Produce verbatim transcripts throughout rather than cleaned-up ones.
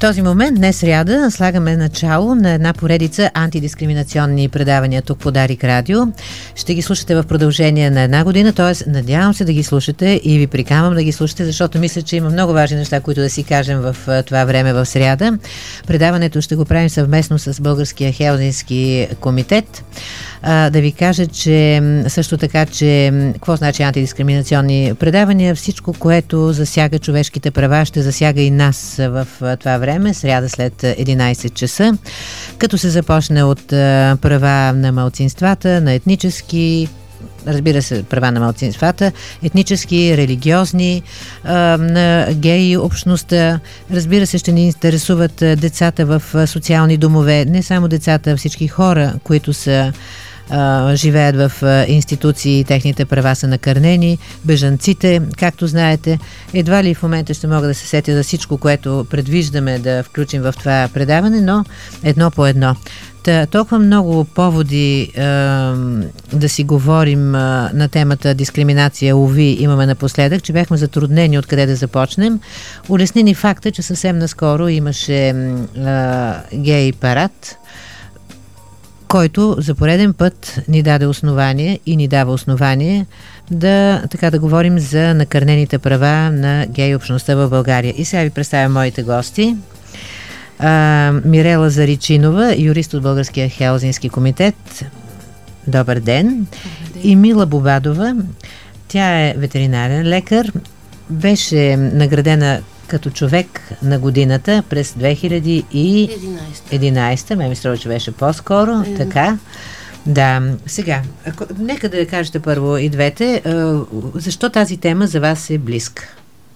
този момент, днес сряда, слагаме начало на една поредица антидискриминационни предавания тук по Дарик Радио. Ще ги слушате в продължение на една година, т.е. надявам се да ги слушате и ви приканвам да ги слушате, защото мисля, че има много важни неща, които да си кажем в това време в сряда. Предаването ще го правим съвместно с Българския хелзински комитет. А, да ви кажа, че също така, че какво значи антидискриминационни предавания? Всичко, което засяга човешките права, ще засяга и нас в това време, сряда след единайсет часа, като се започне от а, права на малцинствата, на етнически, разбира се, права на малцинствата, етнически, религиозни, а, на гей общността. Разбира се, ще ни интересуват децата в социални домове, не само децата, всички хора, които са Uh, живеят в uh, институции, техните права са накърнени, бежанците, както знаете. Едва ли в момента ще мога да се сетя за всичко, което предвиждаме да включим в това предаване, но едно по едно. Та, толкова много поводи uh, да си говорим uh, на темата дискриминация, уви, имаме напоследък, че бяхме затруднени откъде да започнем. Улесни ни факта, че съвсем наскоро имаше uh, гей парад, който за пореден път ни даде основание и ни дава основание да, така да говорим за накърнените права на гей общността в България. И сега ви представя моите гости. А, Мирела Заричинова, юрист от Българския хелзински комитет. Добър ден. Добър ден. И Мила Бобадова. Тя е ветеринарен лекар. Беше наградена като човек на годината през две хиляди и единайсета. Ме ми струва, че беше по-скоро. Mm. Така. Да. Сега, ако, нека да кажете първо и двете, а, защо тази тема за вас е близка?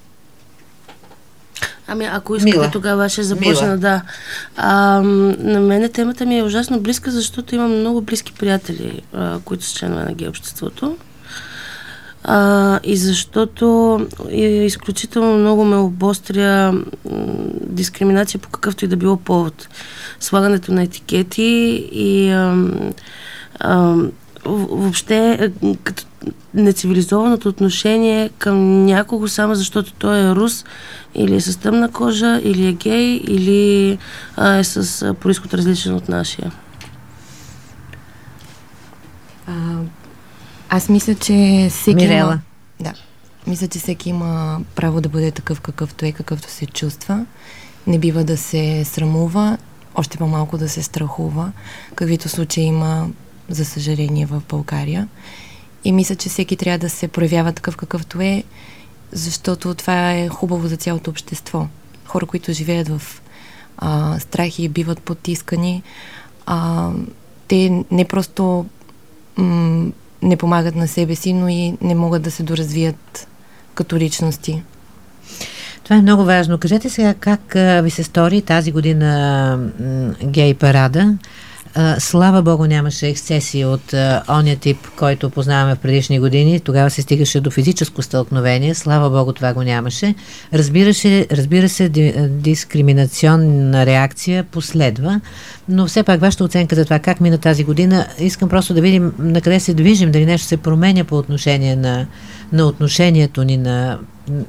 Ами, ако искате, тогава ще започна. Мила. Да. А, на мене темата ми е ужасно близка, защото имам много близки приятели, а, които са членове на гей обществото. А, и защото и, изключително много ме обостря м, дискриминация по какъвто и да било повод. Слагането на етикети и ам, ам, въобще като нецивилизованото отношение към някого само защото той е рус или е с тъмна кожа, или е гей, или а, е с а, произход различен от нашия. А, аз мисля, че всеки Мирела. има... Да. Мисля, че всеки има право да бъде такъв какъвто е, какъвто се чувства. Не бива да се срамува, още по-малко да се страхува, каквито случаи има, за съжаление, в България. И мисля, че всеки трябва да се проявява такъв какъвто е, защото това е хубаво за цялото общество. Хора, които живеят в а, страх и биват потискани, а, те не просто м- не помагат на себе си, но и не могат да се доразвият като личности. Това е много важно. Кажете сега как а, ви се стори тази година м, гей парада. А, слава Богу, нямаше ексцесии от а, оня тип, който познаваме в предишни години. Тогава се стигаше до физическо стълкновение. Слава Богу, това го нямаше. Разбира се, разбира се ди, дискриминационна реакция последва, но все пак вашата оценка за това как мина тази година, искам просто да видим на къде се движим, дали нещо се променя по отношение на, на отношението ни на,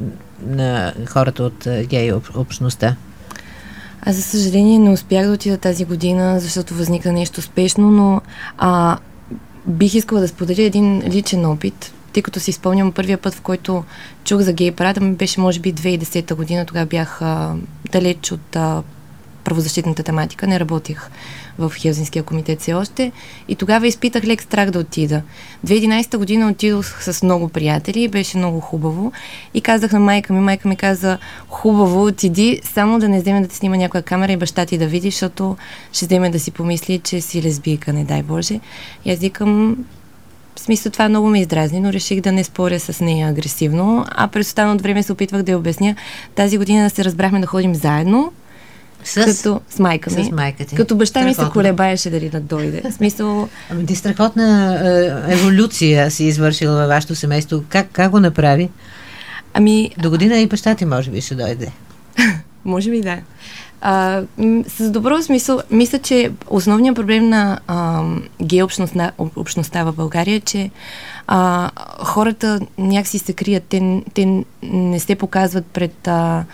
на хората от гей общността. Аз, за съжаление, не успях да отида тази година, защото възникна нещо спешно, но а, бих искала да споделя един личен опит, тъй като си спомням първия път, в който чух за гей парада, ми беше може би две хиляди и десета година, тогава бях а, далеч от а, правозащитната тематика, не работих в Хелзинския комитет все още и тогава изпитах лек страх да отида. две хиляди и единайсета година отидох с много приятели, беше много хубаво и казах на майка ми, майка ми каза, хубаво, отиди, само да не вземе да те снима някоя камера и баща ти да види, защото ще вземе да си помисли, че си лесбийка, не дай Боже. И аз викам, в смисъл това много ме издразни, но реших да не споря с нея агресивно, а през останалото време се опитвах да я обясня. Тази година се разбрахме да ходим заедно, С, като, с майка ми. С майка ти. Като баща ми се колебаеше дали да дойде. В смисъл... Ами ти страхотна е, еволюция си извършила във вашето семейство. Как, как го направи? Ами... До година и баща ти може би ще дойде. Може би да. А, с добро смисъл, мисля, че основният проблем на а, гей общността, общността в България е, че а, хората някакси се крият. Те, те не се показват пред... А,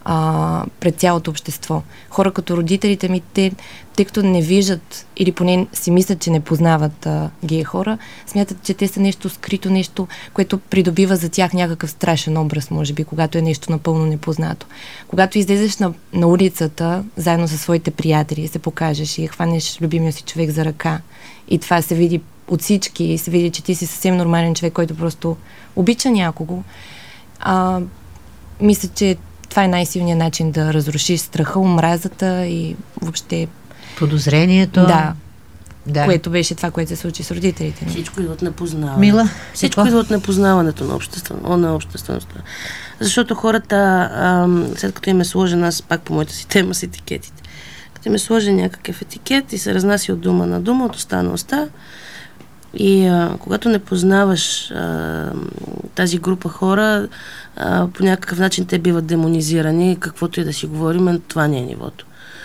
а, пред цялото общество. Хора като родителите ми, те, тъй като не виждат или поне си мислят, че не познават а, гей хора, смятат, че те са нещо скрито, нещо, което придобива за тях някакъв страшен образ, може би, когато е нещо напълно непознато. Когато излезеш на, на улицата, заедно със своите приятели, се покажеш и хванеш любимия си човек за ръка и това се види от всички и се види, че ти си съвсем нормален човек, който просто обича някого, а, мисля, че това е най-силният начин да разрушиш страха, омразата и въобще подозрението. Да. Да. Което беше това, което се случи с родителите. Всичко идва от непознаване. Мила? Всичко идва от непознаването на, общество, на обществеността. Защото хората, ам, след като им е сложен, аз пак по моята си тема с етикетите, като им е сложен някакъв етикет и се разнася от дума на дума, от уста на уста, и а, когато не познаваш а, тази група хора, а, по някакъв начин те биват демонизирани, каквото и да си говорим, това не е нивото.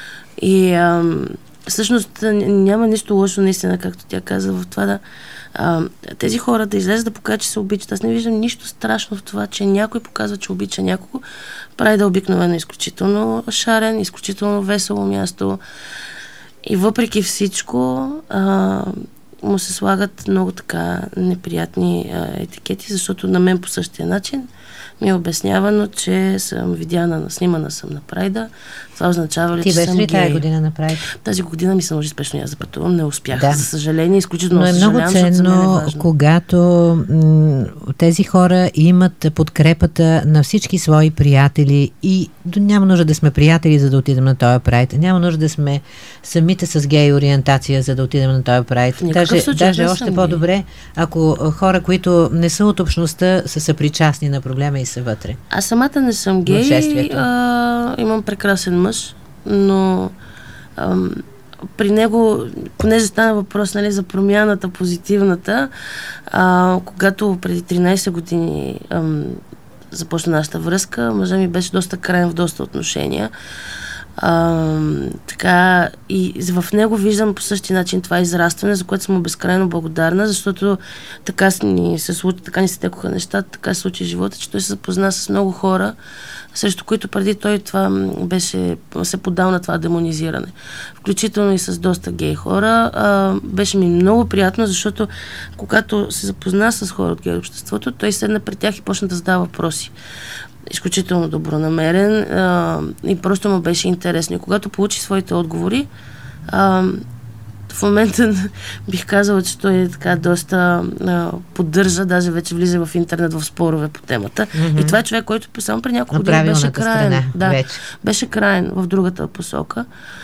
И а, всъщност няма нищо лошо, наистина, както тя каза, в това да а, тези хора да излезат да покажат, че се обичат. Аз не виждам нищо страшно в това, че някой показва, че обича някого. Прави да е обикновено изключително шарен, изключително весело място. И въпреки всичко а, му се слагат много така неприятни а, етикети, защото на мен по същия начин ми е обяснявано, че съм видяна, снимана съм на Прайда. Това означава ли, Ти че съм гей? Ти беше ли тази година на Прайд? Тази година ми се наложи спешно я запътувам, не успях. Да. За съжаление, изключително Но е много ценно, е когато м- тези хора имат подкрепата на всички свои приятели и няма нужда да сме приятели, за да отидем на този Прайд. Няма нужда да сме самите с гей ориентация, за да отидем на този Прайд. Даже, даже още по-добре, ако хора, които не са от общността, са съпричастни на проблема и са вътре. Аз самата не съм гей, а, имам прекрасен мъж, но ам, при него, понеже стана въпрос, нали, за промяната, позитивната, а, когато преди тринайсет години ам, започна нашата връзка, мъжа ми беше доста краен в доста отношения. А, така, и в него виждам по същия начин това израстване, за което съм безкрайно благодарна, защото така ни се случи, така ни се текоха нещата, така се случи живота, че той се запозна с много хора, срещу които преди той това беше, се подал на това демонизиране. Включително и с доста гей хора. А, беше ми много приятно, защото когато се запозна с хора от гей обществото, той седна пред тях и почна да задава въпроси. Изключително добронамерен а, и просто му беше интересно. И когато получи своите отговори, а, в момента бих казала, че той е така доста а, поддържа, даже вече влиза в интернет в спорове по темата. Mm-hmm. И това е човек, който само при няколко години беше краен. Страна, да, вече. Беше краен в другата посока.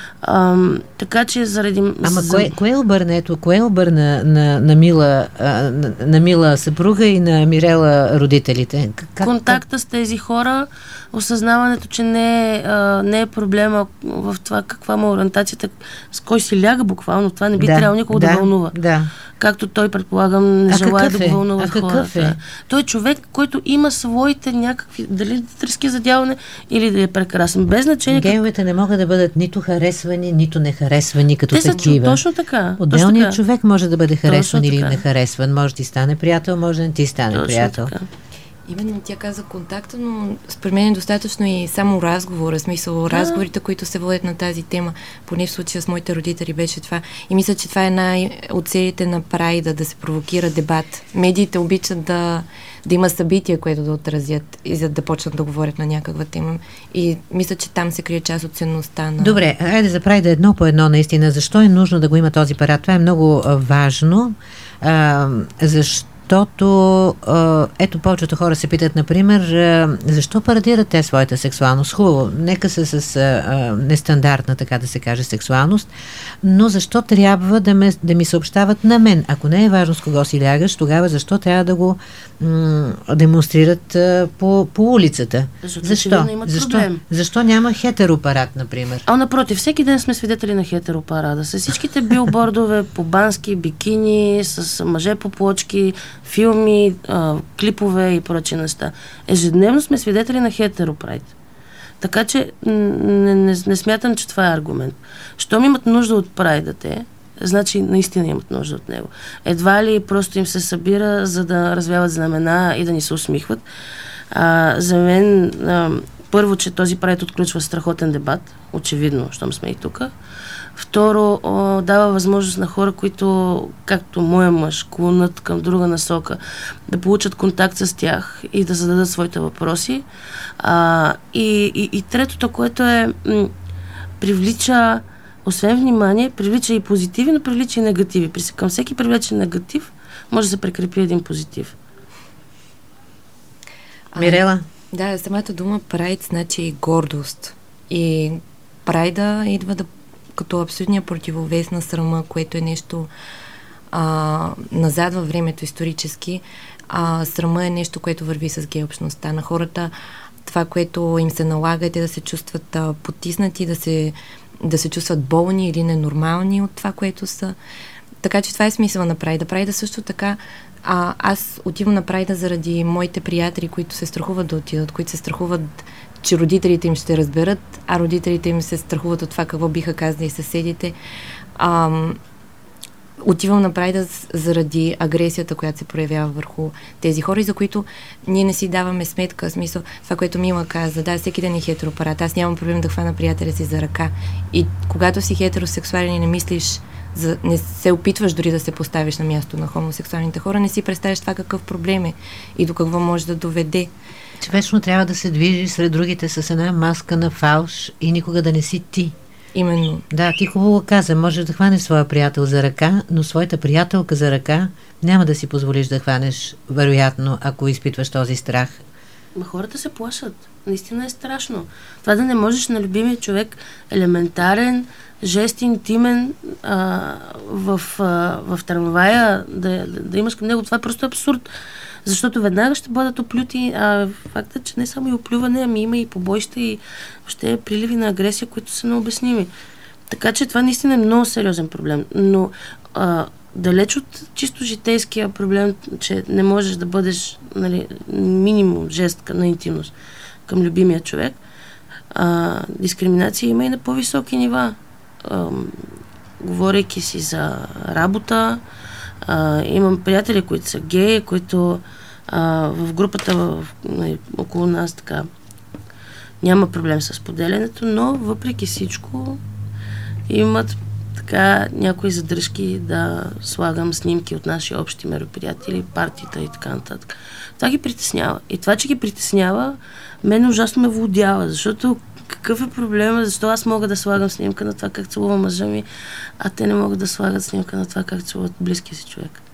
А, така че заради... Ама за... кое, кое обърна, ето, кое обърна на, на, Мила, а, на, на Мила съпруга и на Мирела родителите? Как, Контакта как? С тези хора, осъзнаването, че не е, а, не е проблема в това каква му ориентацията, с кой си ляга буквално, това не би да, трябвало никого да, да вълнува. Да. Както той, предполагам, не а желая да го вълнува хората. Е? Той е човек, който има своите някакви, дали трески задяване или да е прекрасен. Без значение. Гейовете как... не могат да бъдат нито харесвани, нито нехаресвани като Те такива. Са, точно така. Отделният точно човек може да бъде харесван точно или така. нехаресван. Може да ти стане приятел, може да не ти стане точно приятел. Така. Именно тя каза контакта, но според мен е достатъчно и само разговора, смисъл, да. Разговорите, които се водят на тази тема, поне в случая с моите родители беше това. И мисля, че това е една от целите на Прайда, да се провокира дебат. Медиите обичат да, да има събития, което да отразят и за да почнат да говорят на някаква тема. И мисля, че там се крие част от ценността на... Добре, айде за Прайда едно по едно наистина. Защо е нужно да го има този парад? Това е много а, важно. А, защо Защото, ето, повечето хора се питат, например, защо парадират те своята сексуалност? Хубаво, нека са с а, нестандартна, така да се каже, сексуалност, но защо трябва да, ме, да ми съобщават на мен? Ако не е важно с кого си лягаш, тогава защо трябва да го м- демонстрират а, по, по улицата? Защото защо? Защо? Защо няма хетеропарад, например? А напротив, всеки ден сме свидетели на хетеропарада. С всичките билбордове по бански, бикини, с мъже по плочки, филми, а, клипове и прочи неща. Ежедневно сме свидетели на хетеропрайд. Така че не, не, не смятам, че това е аргумент. Щом имат нужда от прайда те, значи наистина имат нужда от него. Едва ли просто им се събира, за да развяват знамена и да ни се усмихват. А, за мен а, първо, че този Прайд отключва страхотен дебат, очевидно, щом сме и тук. Второ, о, дава възможност на хора, които, както моя мъж, клонат към друга насока, да получат контакт с тях и да зададат своите въпроси. А, и, и, и третото, което е м- привлича, освен внимание, привлича и позитиви, но привлича и негативи. Към всеки привлечен негатив може да се прикрепи един позитив. Мирела? А, да, самата дума прайд значи гордост. И прайда идва да като абсолютния противовес на срама, което е нещо а, назад във времето исторически. А срама е нещо, което върви с гей-общността на хората. Това, което им се налага, е да се чувстват а, потиснати, да се, да се чувстват болни или ненормални от това, което са. Така че това е смисъл на прайда. Прайда също така, а, аз отивам на прайда заради моите приятели, които се страхуват да отидат, които се страхуват, че родителите им ще разберат, а родителите им се страхуват от това какво биха казали съседите. А, отивам на прайда заради агресията, която се проявява върху тези хора, за които ние не си даваме сметка. В смисъл, това, което Мила каза, да, всеки ден е хетеропарат. Аз нямам проблем да хвана приятеля си за ръка. И когато си хетеросексуален и не мислиш, за, не се опитваш дори да се поставиш на място на хомосексуалните хора, не си представяш това какъв проблем е и до какво може да доведе. Че вечно трябва да се движи сред другите с една маска на фалш и никога да не си ти. Именно. Да, ти хубаво каза, можеш да хванеш своя приятел за ръка, но своята приятелка за ръка няма да си позволиш да хванеш, вероятно, ако изпитваш този страх. Ма хората се плашат. Наистина е страшно. Това да не можеш на любимия човек елементарен, жест интимен а, в, а, в трамвая, да, да, да имаш към него, това е просто абсурд. Защото веднага ще бъдат оплюти, а факта, че не само и оплюване, ами има и побоища и въобще приливи на агресия, които са необясними. Така че това наистина е много сериозен проблем. Но а, далеч от чисто житейския проблем, че не можеш да бъдеш, нали, минимум жест на интимност към любимия човек, а, дискриминация има и на по-високи нива. А, говорейки си за работа, а, имам приятели, които са геи, които а, в групата в, нали, около нас така няма проблем с поделянето, но въпреки всичко имат така някои задръжки да слагам снимки от наши общи мероприятели, партията и така нататък. Това ги притеснява. И това, че ги притеснява, мен ужасно ме водява, защото какъв е проблема, защо аз мога да слагам снимка на това как целува мъжа ми, а те не могат да слагат снимка на това как целуват близкия си човек.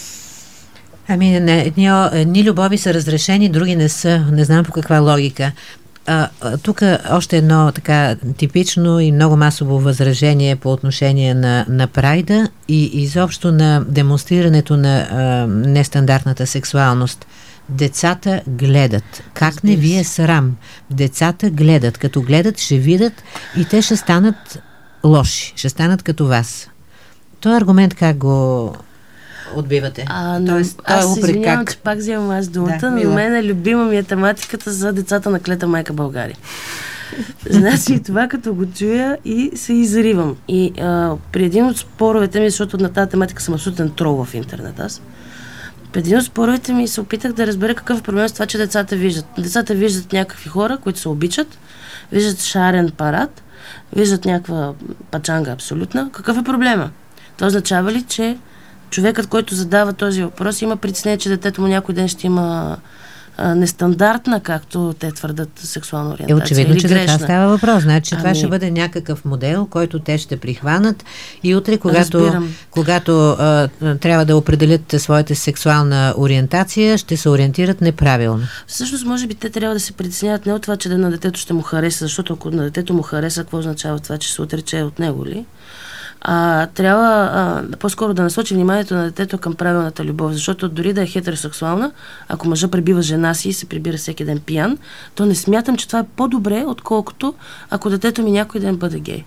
Ами, едни, едни любови са разрешени, други не са. Не знам по каква логика. А, тук още едно така типично и много масово възражение по отношение на, на прайда и изобщо на демонстрирането на а, нестандартната сексуалност. Децата гледат. Как не ви е срам? Децата гледат. Като гледат, ще видят и те ще станат лоши. Ще станат като вас. Този аргумент как го отбивате? А, но, Тоест, аз се извинявам, че пак вземам аз думата, да, но мен е любима ми е тематиката за децата на клета майка България. Значи това като го чуя и се изривам. И а, при един от споровете ми, защото на тази тематика съм абсолютен трол в интернет аз, при един от споровете ми се опитах да разбера какъв е проблем с това, че децата виждат. Децата виждат някакви хора, които се обичат, виждат шарен парад, виждат някаква пачанга абсолютна. Какъв е проблема? Това означава ли, че човекът, който задава този въпрос, има притеснение, че детето му някой ден ще има а, нестандартна, както те твърдат, сексуална ориентация. Е, очевидно, или че грешна. за това става въпрос. Значи, ами... това ще бъде някакъв модел, който те ще прихванат и утре, когато, когато а, трябва да определят своята сексуална ориентация, ще се ориентират неправилно. Всъщност, може би те трябва да се притесняват не от това, че на детето ще му хареса, защото ако на детето му хареса, какво означава това, че се отрече от него ли? А, трябва а, по-скоро да насочи вниманието на детето към правилната любов, защото дори да е хетеросексуална, ако мъжа пребива жена си и се прибира всеки ден пиян, то не смятам, че това е по-добре, отколкото ако детето ми някой ден бъде гей.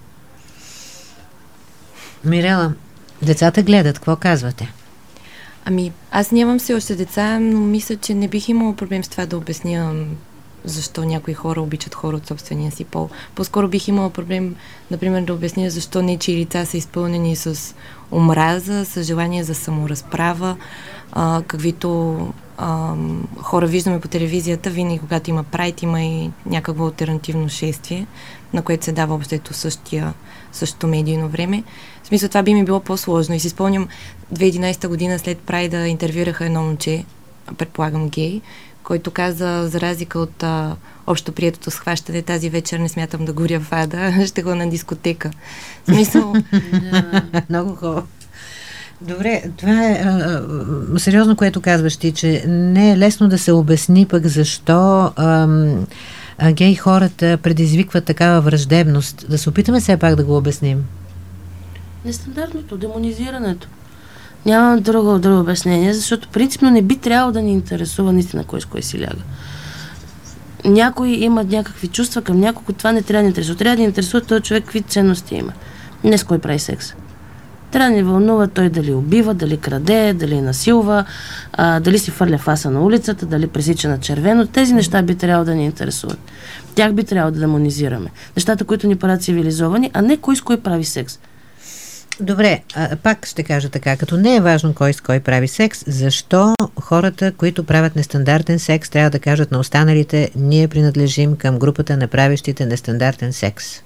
Мирела, децата гледат, какво казвате? Ами, аз нямам все още деца, но мисля, че не бих имала проблем с това да обясня защо някои хора обичат хора от собствения си пол. По-скоро бих имала проблем, например, да обясня защо нечии лица са изпълнени с омраза, с желание за саморазправа, а, каквито а, хора виждаме по телевизията, винаги когато има прайд, има и някакво алтернативно шествие, на което се дава общото същия, същото медийно време. В смисъл, това би ми било по-сложно. И си спомням, две хиляди и единадесета година след прайда интервюираха едно момче, предполагам гей, който каза, за разлика от а, общо приетото схващане, тази вечер не смятам да горя в ада, ще го на дискотека. В смисъл... Много хубаво. Добре, това е а, а, сериозно, което казваш ти, че не е лесно да се обясни пък защо а, а, гей хората предизвикват такава враждебност. Да се опитаме все пак да го обясним. Нестандартното, демонизирането. Нямам друго, друго обяснение, защото принципно не би трябвало да ни интересува наистина кой с кой си ляга. Някои имат някакви чувства към някого, това не трябва да ни интересува. Трябва да ни интересува този човек какви ценности има. Не с кой прави секс. Трябва да ни вълнува той дали убива, дали краде, дали насилва, а, дали си фърля фаса на улицата, дали пресича на червено. Тези неща би трябвало да ни интересуват. Тях би трябвало да демонизираме. Нещата, които ни правят цивилизовани, а не кой с кой прави секс. Добре, а, пак ще кажа така, като не е важно кой с кой прави секс, защо хората, които правят нестандартен секс, трябва да кажат на останалите, ние принадлежим към групата на правещите нестандартен секс?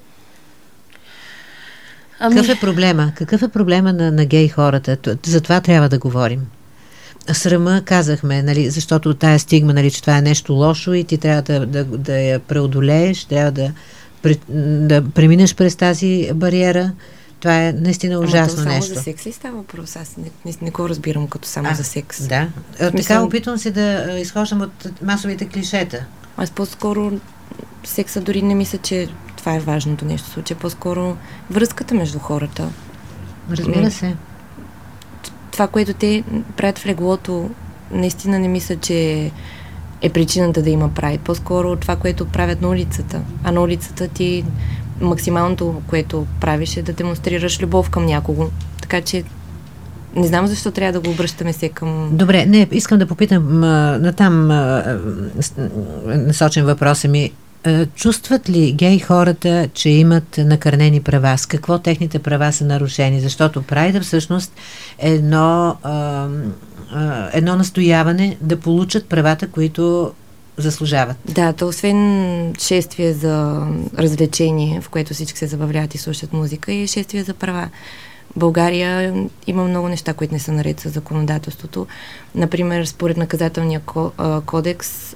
Ами... Какъв е проблема? Какъв е проблема на, на гей хората? За това трябва да говорим. Срама казахме, нали, защото тая стигма, нали, че това е нещо лошо и ти трябва да, да, да я преодолееш, трябва да, да преминеш през тази бариера. Това е наистина ужасно само нещо. Само за секс ли става въпрос? Аз не, не, не го разбирам като само а, за секс. Да. Смисъл... Така опитвам се да изхождам от масовите клишета. Аз по-скоро секса дори не мисля, че това е важното нещо в случая. По-скоро връзката между хората. Разбира се. Това, което те правят в леглото, наистина не мисля, че е причината да има прайд. По-скоро това, което правят на улицата. А на улицата ти максималното, което правиш, е да демонстрираш любов към някого. Така че не знам защо трябва да го обръщаме се към... Добре, не, искам да попитам натам насочен въпроса ми. Чувстват ли гей хората, че имат накърнени права? С какво техните права са нарушени? Защото прайда всъщност е едно, а, а, едно настояване да получат правата, които заслужават. Да, то освен шествие за развлечение, в което всички се забавляват и слушат музика, и шествие за права. В България има много неща, които не са наред с законодателството. Например, според наказателния кодекс,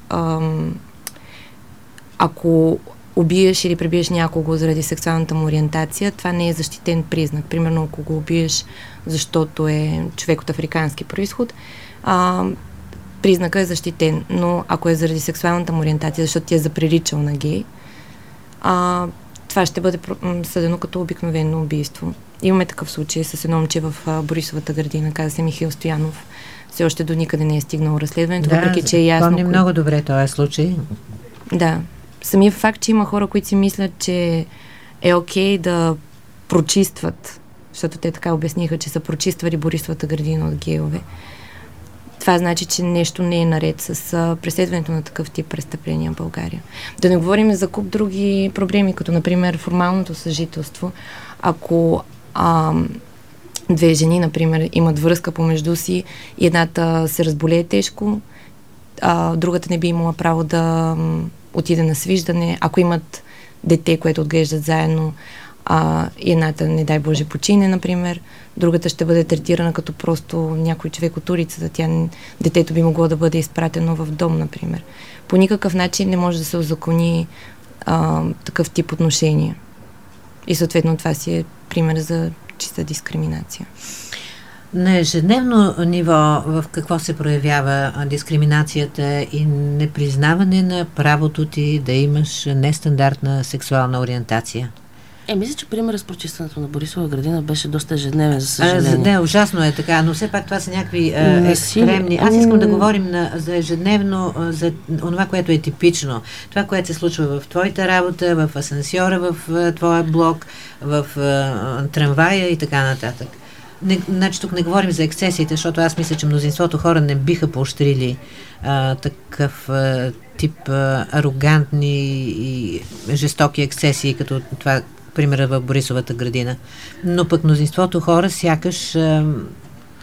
ако убиеш или пребиеш някого заради сексуалната му ориентация, това не е защитен признак. Примерно, ако го убиеш, защото е човек от африкански произход, а, признака е защитен. Но ако е заради сексуалната му ориентация, защото ти е заприличал на гей, а, това ще бъде съдено като обикновено убийство. Имаме такъв случай с едно момче в а, Борисовата градина, каза се Михаил Стоянов. Все още до никъде не е стигнало разследването, да, въпреки че е ясно. Помня много добре този случай. Да. Самия факт, че има хора, които си мислят, че е окей да прочистват, защото те така обясниха, че са прочиствали Борисовата градина от гейове. Това значи, че нещо не е наред с а, преследването на такъв тип престъпления в България. Да не говорим за куп други проблеми, като например формалното съжителство. Ако а, две жени, например, имат връзка помежду си и едната се разболее тежко, а другата не би имала право да отиде на свиждане, ако имат дете, което отглеждат заедно, а, и едната, не дай Боже, почине, например, другата ще бъде третирана като просто някой човек от улицата. Тя, детето би могло да бъде изпратено в дом, например. По никакъв начин не може да се узакони а, такъв тип отношения. И съответно това си е пример за чиста дискриминация. На ежедневно ниво в какво се проявява дискриминацията и непризнаване на правото ти да имаш нестандартна сексуална ориентация? Е, мисля, че примерът с прочистването на Борисова градина беше доста ежедневен, за съжаление. А, не, ужасно е така, но все пак това са някакви а, екстремни. Аз искам да говорим на, за ежедневно, за това, което е типично. Това, което се случва в твоята работа, в асансьора, в а, твоя блок, в а, трамвая и така нататък. Не, значи тук не говорим за ексцесиите, защото аз мисля, че мнозинството хора не биха поощрили а, такъв а, тип а, арогантни и жестоки ексцесии, като това, примера в Борисовата градина. Но пък мнозинството хора сякаш а,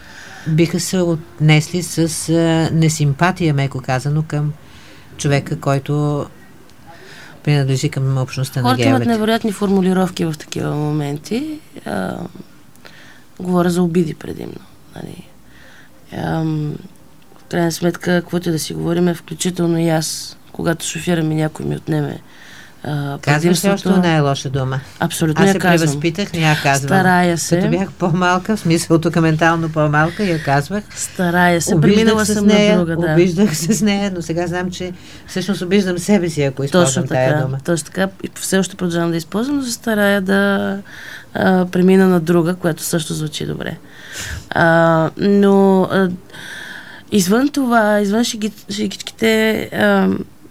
биха се отнесли с а, несимпатия, меко казано, към човека, който принадлежи към общността на гейовете. Хората имат невероятни формулировки в такива моменти. А, говоря за обиди предимно. Нали. А, в крайна сметка, каквото да си говорим, включително и аз, когато шофирам и някой ми отнеме Uh, казваш ли още най-лоша дума? Абсолютно я казвам. Аз се превъзпитах, не я казвам. Старая се. Като бях по-малка, в смисъл тук ментално по-малка, я казвах. Старая се. Преминала съм нея, на друга, да. Обиждах се с нея, но сега знам, че всъщност обиждам себе си, ако използвам тая дума. Точно така. И все още продължавам да използвам, но се старая да а, премина на друга, която също звучи добре. А, но а, извън това, извън шегичките, а,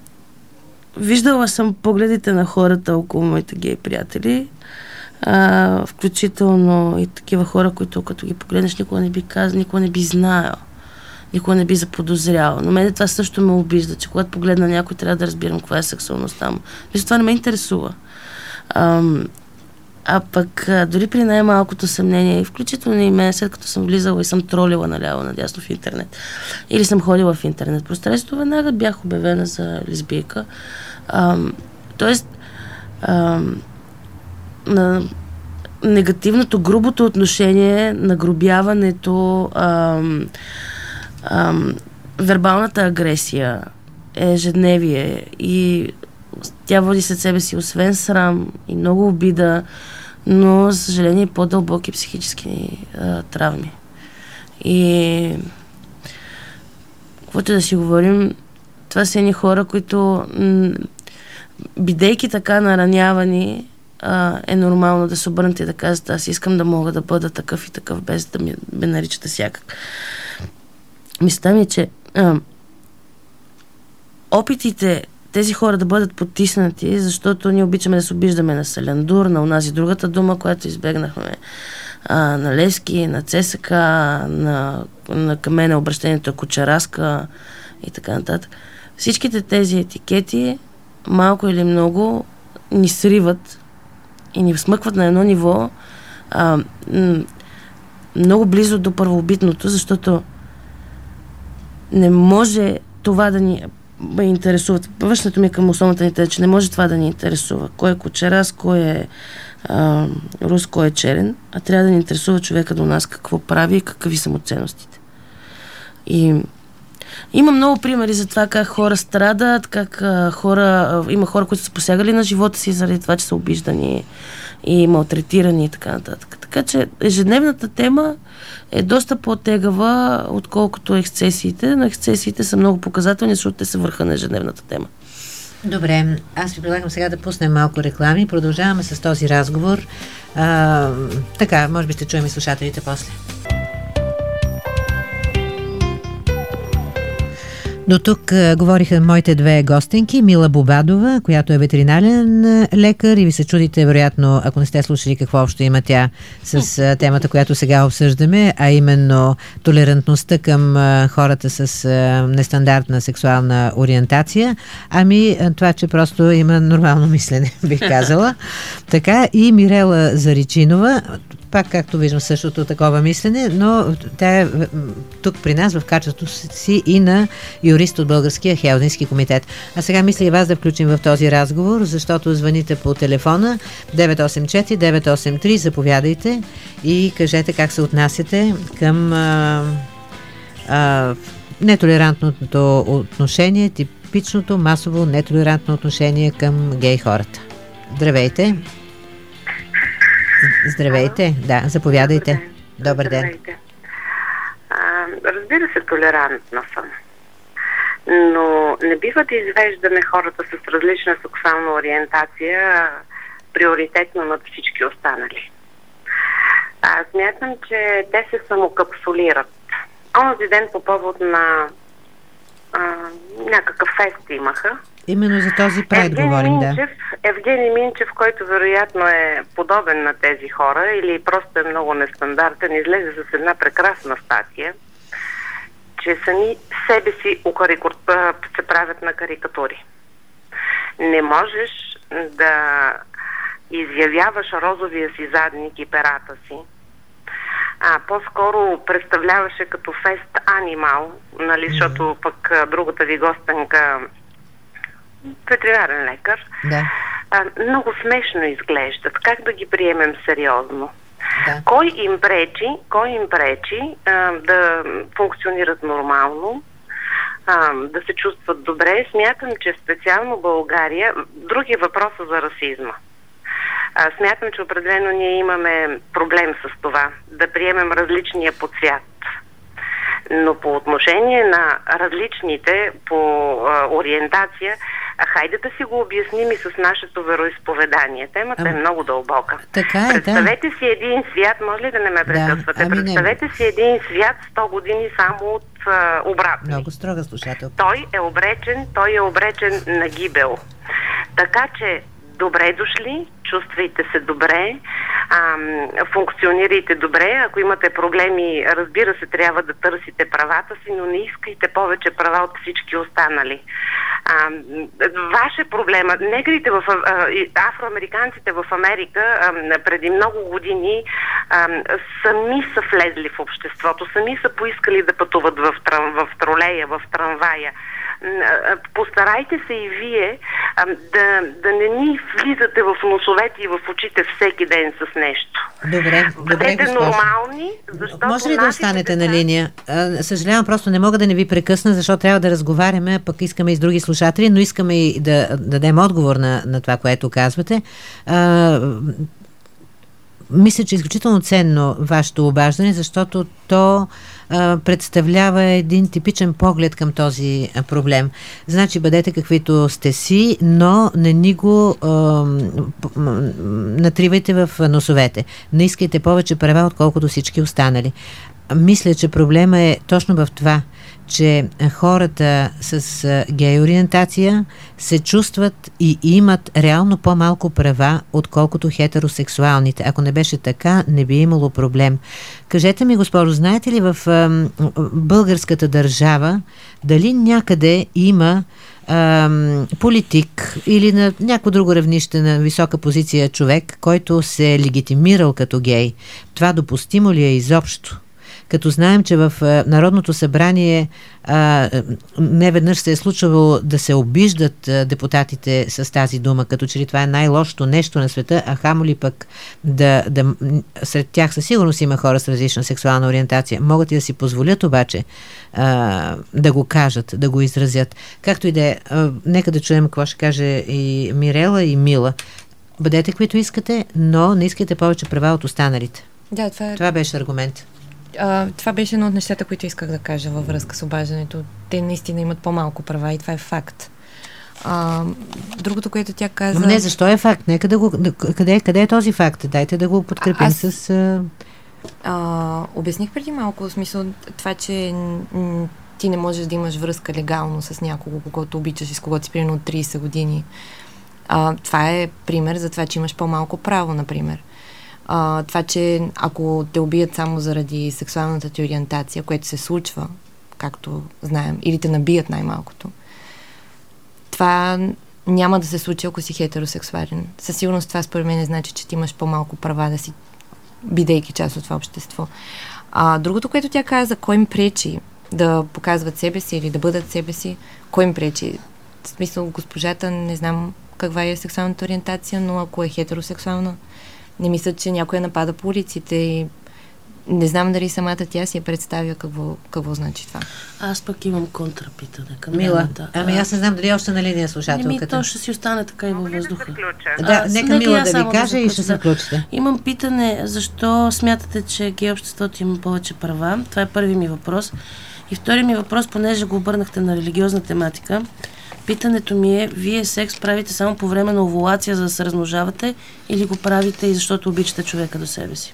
виждала съм погледите на хората около моите гей приятели, а, включително и такива хора, които като ги погледнеш, никога не би казал, никога не би знаел, никога не би заподозрял. Но мене това също ме обижда, че когато погледна някой, трябва да разбирам каква е сексуалността му. Мисля, това не ме интересува. А, а пък а, дори при най-малкото съмнение, включително и мен, след като съм влизала и съм тролила наляво надясно в интернет, или съм ходила в интернет пространството, веднага бях обявена за лесбийка. А, тоест, а, на негативното, грубото отношение, нагрубяването, а, а, вербалната агресия, ежедневие и тя води след себе си освен срам и много обида, но, за съжаление, по-дълбоки психически а, травми. И каквото да си говорим, това са едни хора, които м- бидейки така наранявани, а, е нормално да се обърнат и да кажат: аз искам да мога да бъда такъв и такъв, без да ми, ме наричате всякак. Мисълта ми е, че а, опитите тези хора да бъдат потиснати, защото ние обичаме да се обиждаме на саляндур, на онази другата дума, която избегнахме, а, на Левски, на ЦСК, на, на към мен обращението кучераска и така нататък. Всичките тези етикети, малко или много, ни сриват и ни смъкват на едно ниво а, м- много близо до първобитното, защото не може това да ни ме интересуват. Връщането ми към основната ни теза, че не може това да ни интересува. Кой е кучерас, кой е а, рус, кой е черен, а трябва да ни интересува човека до нас какво прави и какви са му ценностите. И има много примери за това как хора страдат, как а, хора, а, има хора, които са посягали на живота си заради това, че са обиждани и малтретирани и така нататък. Така че ежедневната тема е доста по-тегава, отколкото ексцесиите, но ексцесиите са много показателни, защото те са върха на ежедневната тема. Добре, аз ви предлагам сега да пуснем малко реклами. Продължаваме с този разговор. А, така, може би ще чуем и слушателите после. До тук а, говориха моите две гостенки, Мила Бобадова, която е ветеринарен лекар, и ви се чудите, вероятно, ако не сте слушали какво общо има тя с а, темата, която сега обсъждаме, а именно толерантността към а, хората с а, нестандартна сексуална ориентация. Ами а, това, че просто има нормално мислене, бих казала. Така, и Мирела Заричинова, пак, както виждам, същото такова мислене, но тя е тук при нас в качеството си и на юрист от Българския Хелзински комитет. А сега мисля и вас да включим в този разговор, защото звъните по телефона девет осем четири девет осем три, заповядайте и кажете как се отнасяте към а, а, нетолерантното отношение, типичното масово нетолерантно отношение към гей хората. Здравейте! Здравейте, Ало? Да, заповядайте. Добър ден. Добър ден. А, разбира се, толерантна съм. Но не бива да извеждаме хората с различна сексуална ориентация приоритетно над всички останали. Аз смятам, че те се самокапсулират. Онзи ден по повод на а, някакъв фест имаха. Именно за този прайд говорим, Минчев, да. Евгений Минчев, който вероятно е подобен на тези хора или просто е много нестандартен, излезе с една прекрасна статия, че сами себе си укарикур... се правят на карикатури. Не можеш да изявяваш розовия си задник и перата си, а, по-скоро представляваше като фест анимал, нали, mm-hmm. защото пък а, другата ви гостенка, ветеринарен лекар, да. а, много смешно изглеждат. Как да ги приемем сериозно? Да. Кой им пречи, кой им пречи а, да функционират нормално, а, да се чувстват добре? Смятам, че специално България, други въпроса за расизма. А, смятам, че определено ние имаме проблем с това, да приемем различния по цвят. Но по отношение на различните по а, ориентация, а хайде да си го обясним и с нашето вероизповедание. Темата а, е много дълбока. Така е, Представете да. си един свят, може ли да не ме прекъсвате? Да, ами Представете не. си един свят сто години само от а, обратно. Много строга слушател. Той е обречен, той е обречен на гибел. Така че добре дошли, чувствайте се добре, ам, функционирайте добре. Ако имате проблеми, разбира се, трябва да търсите правата си, но не искайте повече права от всички останали. Ам, ваше проблема, негрите, в, а, афроамериканците в Америка ам, преди много години ам, сами са влезли в обществото, сами са поискали да пътуват в, трам, в тролея, в трамвая. Постарайте се и вие а, да, да не ни влизате в носовете и в очите всеки ден с нещо. Добре, добре, бъдете госпожо. Нормални, защото... Може ли да останете на линия? А, съжалявам, просто не мога да не ви прекъсна, защото трябва да разговаряме, пък искаме и с други слушатели, но искаме и да, да дадем отговор на, на това, което казвате. А, мисля, че е изключително ценно вашето обаждане, защото то а, представлява един типичен поглед към този а, проблем. Значи, бъдете каквито сте си, но не ни го а, натривайте в носовете. Не искайте повече права, отколкото всички останали. Мисля, че проблема е точно в това, че хората с гей ориентация се чувстват и имат реално по-малко права, отколкото хетеросексуалните. Ако не беше така, не би имало проблем. Кажете ми, госпожо, знаете ли в българската държава дали някъде има политик или на някакво друго равнище на висока позиция човек, който се е легитимирал като гей? Това допустимо ли е изобщо? Като знаем, че в Народното събрание а, не веднъж се е случвало да се обиждат а, депутатите с тази дума, като че ли това е най-лошото нещо на света, а хамо ли пък да, да, сред тях със сигурност има хора с различна сексуална ориентация. Могат и да си позволят обаче а, да го кажат, да го изразят. Както и да е, нека да чуем какво ще каже и Мирела, и Мила. Бъдете каквито искате, но не искайте повече права от останалите. Да, това е... Това беше аргумент. А, това беше едно от нещата, които исках да кажа във връзка с обаждането. Те наистина имат по-малко права и това е факт. А, другото, което тя каза... Но не, защо е факт? Нека да го... Къде, къде е този факт? Дайте да го подкрепим Аз... с... А... А, обясних преди малко, в смисъл това, че м- ти не можеш да имаш връзка легално с някого, когото обичаш и с когото си примерно от трийсет години. А, това е пример за това, че имаш по-малко право, например. Uh, това, че ако те убият само заради сексуалната ти ориентация, което се случва, както знаем, или те набият най-малкото, това няма да се случи, ако си хетеросексуален. Със сигурност това според мен не значи, че ти имаш по-малко права да си, бидейки част от това общество. Uh, другото, което тя каза, кой им пречи да показват себе си или да бъдат себе си, кой им пречи? В смисъл, госпожата, не знам каква е сексуалната ориентация, но ако е хетеросексуална, не мисля, че някой напада по улиците и не знам дали самата тя си я представя какво, какво значи това. Аз пък имам контрапитане към Мила, дамата. ами аз не знам дали още на линия слушателката. Ами то ще си остане така и във въздуха. Да, да, Аз, нека Мила да ви каже да и ще се включите. Имам питане, защо смятате, че гей обществото има повече права? Това е първи ми въпрос. И втори ми въпрос, понеже го обърнахте на религиозна тематика. Питането ми е, вие секс правите само по време на овулация, за да се размножавате, или го правите и защото обичате човека до себе си?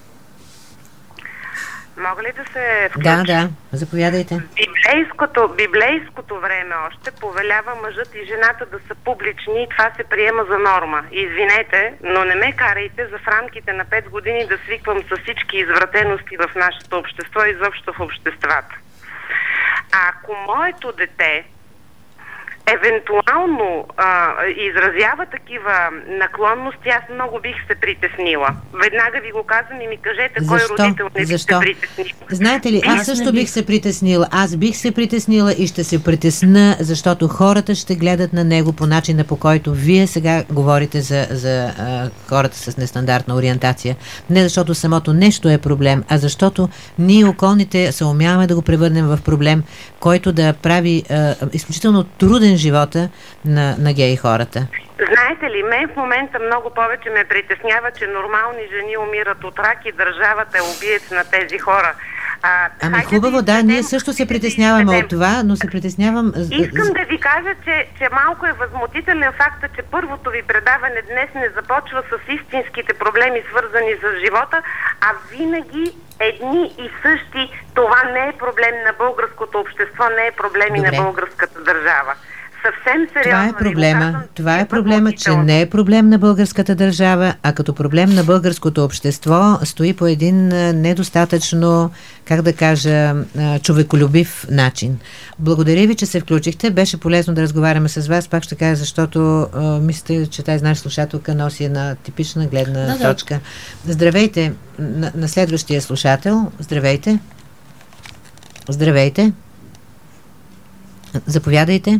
Мога ли да се включа? Да, да, заповядайте. Библейското, библейското време още повелява мъжът и жената да са публични и това се приема за норма. Извинете, но не ме карайте за в рамките на пет години да свиквам с всички извратености в нашето общество и изобщо в обществата. А ако моето дете евентуално а, изразява такива наклонности, аз много бих се притеснила. Веднага ви го казвам и ми кажете. Защо? Кой родител не би Защо? се притеснил. Знаете ли, аз Аз също не бих бих. се притеснила. Аз бих се притеснила и ще се притесна, защото хората ще гледат на него по начина, по който вие сега говорите за, за а, хората с нестандартна ориентация. Не защото самото нещо е проблем, а защото ние околните се умяваме да го превърнем в проблем, който да прави а, изключително труден живота на, на гей хората. Знаете ли, мен в момента много повече ме притеснява, че нормални жени умират от рак и държавата е убиец на тези хора. А, Ами хайде хубаво, да, изведем, ние също се да притесняваме изведем. от това, но се притеснявам... з- Искам з- да ви кажа, че, че малко е възмутителен факта, че първото ви предаване днес не започва с истинските проблеми, свързани с живота, а винаги едни и същи. Това не е проблем на българското общество, не е проблем и на Добре. българската държава. Съвсем сериозно Това е ви го проблема. казвам, Това е е проблема, че възмутително. не е проблем на българската държава, а като проблем на българското общество стои по един а, недостатъчно, как да кажа, а, човеколюбив начин. Благодаря ви, че се включихте. Беше полезно да разговаряме с вас. Пак ще кажа, защото а, мисля, че тази наша слушателка носи една типична гледна Да, да. точка. Здравейте на, на следващия слушател. Здравейте. Здравейте. Заповядайте.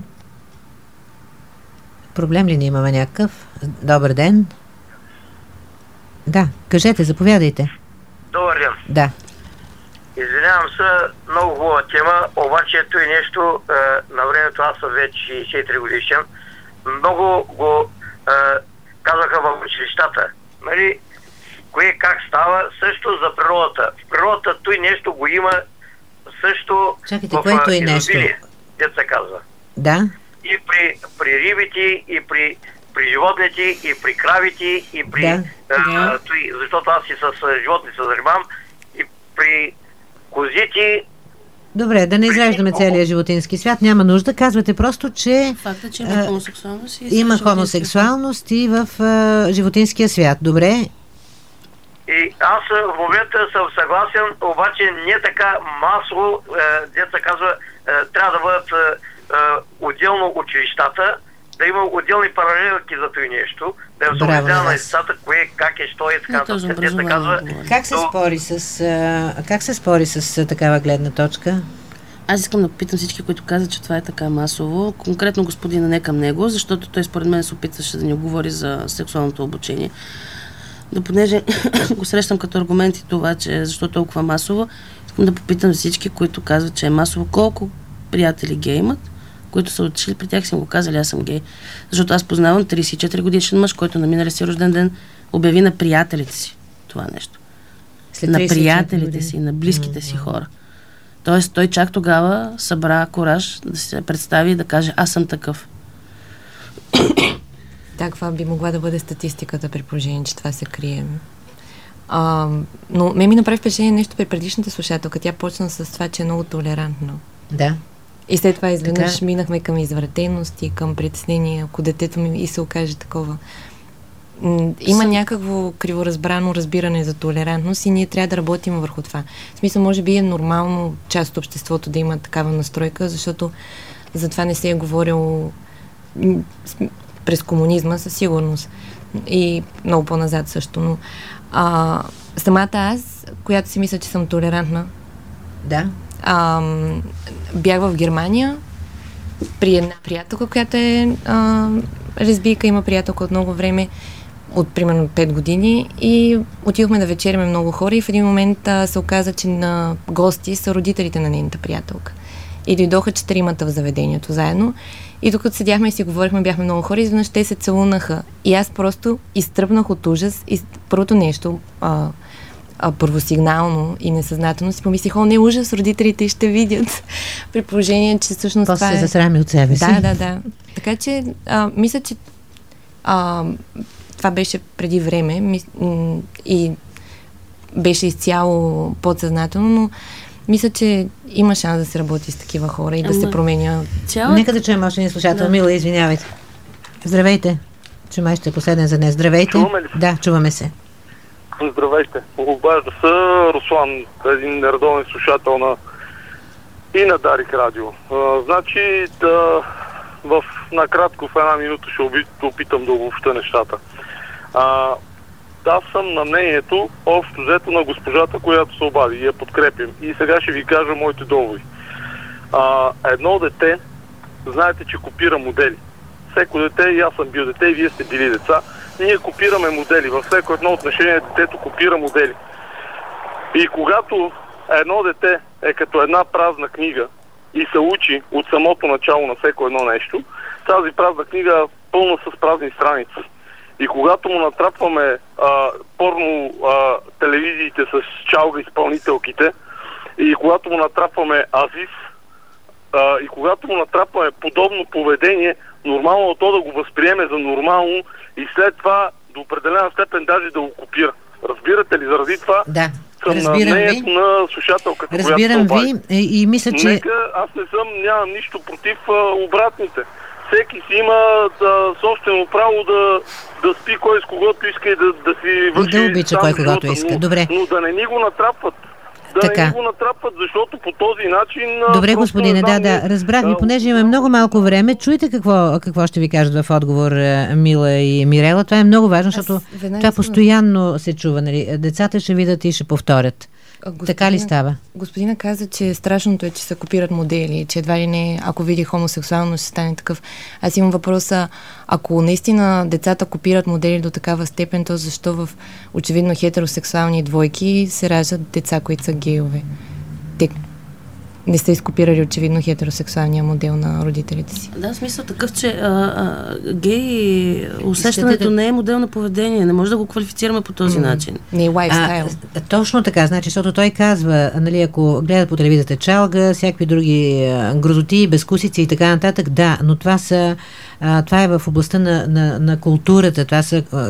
Проблем ли ни имаме някакъв? Добър ден. Да, кажете, заповядайте. Добър ден. Да. Извинявам се, много хубава тема, обаче ето и нещо, е, на времето аз съм вече шейсет и три годишен, много го е, казаха в училищата. Нали, кое как става, също за природата. В природата той нещо го има също Чакайте, в което е нещо? изобилие, дето се казва. Да? И при, при рибите, и при, при животните, и при кравите, и при... Да. А, Да. той, защото аз и с а, животни се занимавам, и при козите. Добре, да не изреждаме целия животински свят. Няма нужда. Казвате просто, че Факта, че а, има хомосексуалност и има животински хомосексуалност и в а, животинския свят. Добре? И аз а, в момента съм съгласен, обаче не така масово, е, дето се казва, е, трябва да бъдат е, е, отделно училищата, да има отделни паралелки за това нещо, да им се Браво обяснява на на вас. децата кое, как е, що е, така Не, точно нататък. Дето се образование казва, говоря. Как се то- спори с, а, как се спори с а, такава гледна точка? Аз искам да попитам всички, които казват, че това е така масово. Конкретно господина, не към него, защото той според мен се опитваше да ни говори за сексуалното обучение. Но понеже го срещам като аргумент и това, че защо толкова масово, искам да попитам всички, които казват, че е масово, колко приятели гей имат, които са отишли при тях и съм го казали, аз съм гей. Защото аз познавам трийсет и четири годишен мъж, който на миналия си рожден ден обяви на приятелите си това нещо. След На трийсет и четири приятелите години. си, на близките си хора. Тоест той чак тогава събра кораж да се представи и да каже, аз съм такъв. Таква би могла да бъде статистиката при положение, че това се крие. А, но ме ми направи впечатление нещо при предишната слушателка. Тя почна с това, че е много толерантна. Да. И след това изведнъж Така. минахме към извратености, към притеснение, ако детето ми и се окаже такова. М, Има Съ- някакво криворазбрано разбиране за толерантност и ние трябва да работим върху това. В смисъл, може би е нормално част от обществото да има такава настройка, защото за това не се е говорило м, с- през комунизма със сигурност. И много по-назад също. Но а, самата аз, която си мисля, че съм толерантна, Да. Ам, бях в Германия при една приятелка, която е а, лесбийка, има приятелка от много време, от примерно пет години, и отидохме да вечеряме много хора и в един момент а, се оказа, че на гости са родителите на нейната приятелка. И дойдоха четиримата в заведението заедно. И докато седяхме и си говорихме, бяхме много хора, изведнъж те се целунаха. И аз просто изтръпнах от ужас. И първото нещо, а, а, първосигнално и несъзнателно си помислих, о, не, ужас, родителите и ще видят. При положение, че всъщност После това се е... засрами от себе си. Да, да, да. Така че, а, мисля, че а, това беше преди време мис, м- и беше изцяло подсъзнателно, но мисля, че има шанс да се работи с такива хора и да Ама- се променя. Цялата... Нека да чуем още един слушател. Да. Мила, извинявайте. Здравейте. Че май ще е последен за днес. Здравейте. Чуваме ли се? Да, чуваме се. Здравейте. Обажда се Руслан, един редовен слушател на и на Дарик Радио. А, значи, да, в накратко в една минута ще опитам да обобща нещата. А, аз съм на мнението, общо взето на госпожата, която се обади и я подкрепям. И сега ще ви кажа моите доводи. А, едно дете, знаете, че копира модели. Всеко дете, и аз съм бил дете, и вие сте били деца, ние копираме модели. Във всеко едно отношение детето копира модели. И когато едно дете е като една празна книга и се учи от самото начало на всеко едно нещо, тази празна книга е пълна с празни страници. И когато му натрапваме а, порно а, телевизиите с чалга изпълнителките, и когато му натрапваме Азис, а, и когато му натрапваме подобно поведение, нормално то да го възприеме за нормално и след това до определена степен даже да го копира. Разбирате ли? Заради това да, съм на мнението на слушателката, разбирам която се ви и, и мисля, че... Нека, аз не съм, нямам нищо против а, обратните. Всеки си има да, собствено право да, да спи кой с когото иска и да, да си върши... И да обича кой когото иска. Но, добре. Но да не ни го натрапват. Да така. не ни го натрапват, защото по този начин... Добре, господине, да, да, разбрах ви, понеже имаме много малко време. Чуйте какво, какво ще ви кажат в отговор Мила и Мирела. Това е много важно, защото това постоянно се чува. Нали? Децата ще видят и ще повторят. Господина, така ли става? Господина каза, че страшното е, че се копират модели, че едва ли не, ако види хомосексуално, ще стане такъв. Аз имам въпроса, ако наистина децата копират модели до такава степен, то защо в очевидно хетеросексуални двойки се раждат деца, които са гейове? Те не сте изкопирали очевидно хетеросексуалния модел на родителите си. Да, в смисъл такъв, че а, а, гей усещането да... не е модел на поведение. Не може да го квалифицираме по този mm. начин. Не е лайфстайл. А, точно така, значи, защото той казва, нали, ако гледат по телевизията чалга, всякакви други а, грозоти, безкусици и така нататък, да, но това са а, това е в областта на, на, на културата, това са а,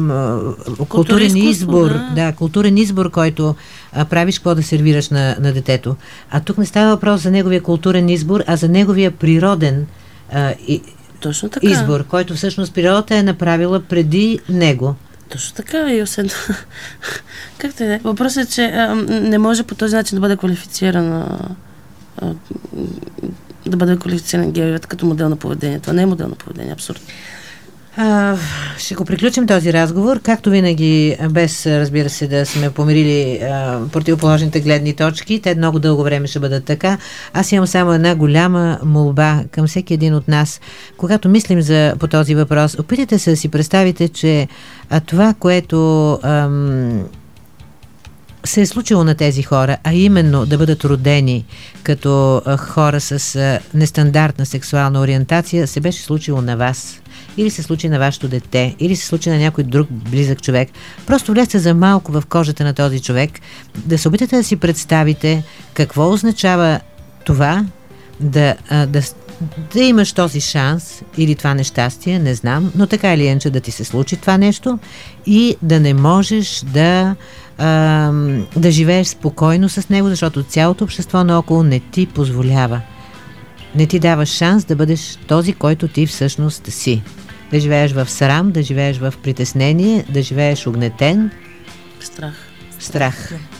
културен избор, да. да, културен избор, който а, правиш какво да сервираш на, на детето. А тук не става въпрос за неговия културен избор, а за неговия природен а, и, Точно така. избор, който всъщност природата е направила преди него. Точно така, и освен както и да е. Въпросът е, че а, не може по този начин да бъде квалифициран а, а, да бъде квалифициран геовете като модел на поведение. Това не е модел на поведение, абсурдно. А, ще го приключим този разговор, както винаги, без, разбира се, да сме помирили а, противоположните гледни точки. Те много дълго време ще бъдат така. Аз имам само една голяма молба към всеки един от нас. Когато мислим за, по този въпрос, опитайте се да си представите, че а, това, което ам, се е случило на тези хора, а именно да бъдат родени като а, хора с а, нестандартна сексуална ориентация, се беше случило на вас. Или се случи на вашето дете, или се случи на някой друг близък човек. Просто влезте за малко в кожата на този човек, да се опитате да си представите какво означава това, да, да, да имаш този шанс или това нещастие, не знам, но така или иначе да ти се случи това нещо и да не можеш да, а, да живееш спокойно с него, защото цялото общество наоколо не ти позволява. Не ти дава шанс да бъдеш този, който ти всъщност си. Да живееш в срам, да живееш в притеснение, да живееш угнетен. Страх. Страх.